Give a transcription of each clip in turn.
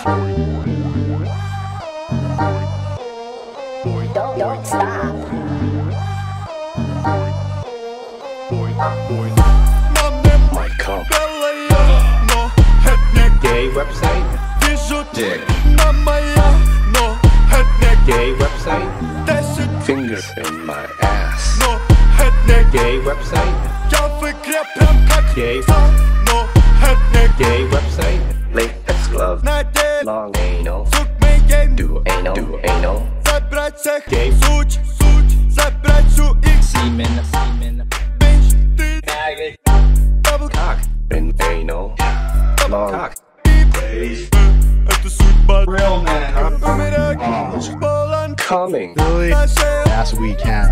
Don't stop. My comp. Gay website. Dick. Gay website. Finger in my ass. Gay website. Gay. Gay website. Latex glove. Long anal. Do anal. Do anal. Gay. Semen. Cock in anal. Long Cock. Real man. coming. That's we can.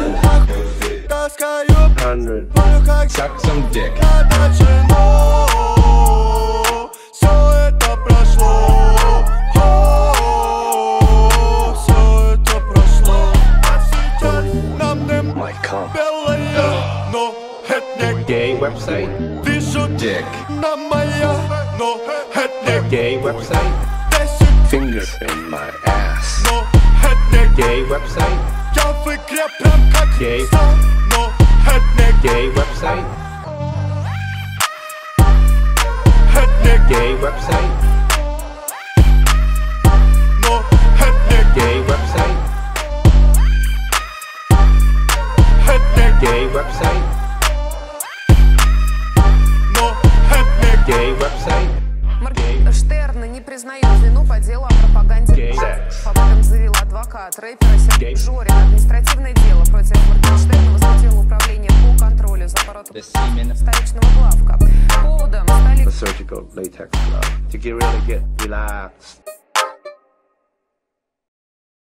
100. Suck some dick. My comp. Gay website. Dick. Gay website. Finger in my ass. Gay website. Gay. Gay website. Gay website. Gay website. Gay website. Gay website. Моргенштерн не признает вину по делу о пропаганде. Gay. Об этом заявил адвокат рэпера Сергей Gay. Жорин. Административное дело против Моргенштерна возбудило управление по контролю за оборотом столичного главка. Поводом стали A surgical latex glove to really get relaxed.